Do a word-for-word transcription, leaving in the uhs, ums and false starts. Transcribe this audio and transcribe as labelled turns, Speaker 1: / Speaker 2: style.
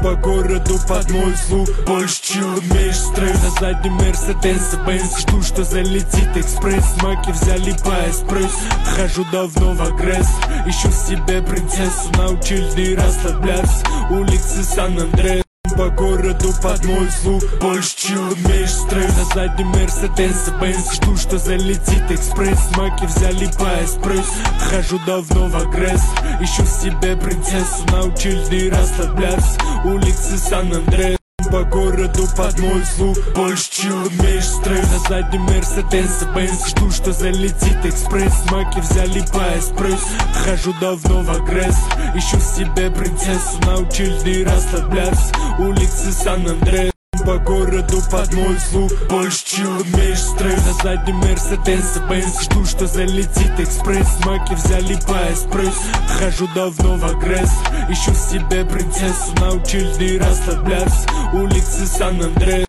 Speaker 1: По городу под мой звук, больше чил, умеешь стресс. На заднем Мерседес Бенз, жду, что залетит экспресс. Маки взяли по эспресс, хожу давно в агресс. Ищу себе принцессу, научили расслабляться. Улицы Сан-Андреас. По городу под мой звук, больше чил, умеешь стресс. На заднем Мерседес Бенз, жду, что залетит экспресс. Маки взяли по эспресс, хожу давно в агресс. Ищу себе принцессу, научили расслабляться. Улицы Сан-Андреас. По городу под мой звук, больше чил, умеешь стресс. На заднем Мерседес Бенз, жду, что залетит экспресс. Маки взяли по эспресс, хожу давно в агресс. Ищу себе принцессу, научили расслабляться. Улицы Сан-Андреас. По городу под мой звук, больше чил, умеешь стресс. На заднем Мерседес Бенз, жду, что залетит экспресс. Маки взяли по эспресс, хожу давно в агресс. Ищу себе принцессу, научили расслабляться. Улицы Сан-Андреас.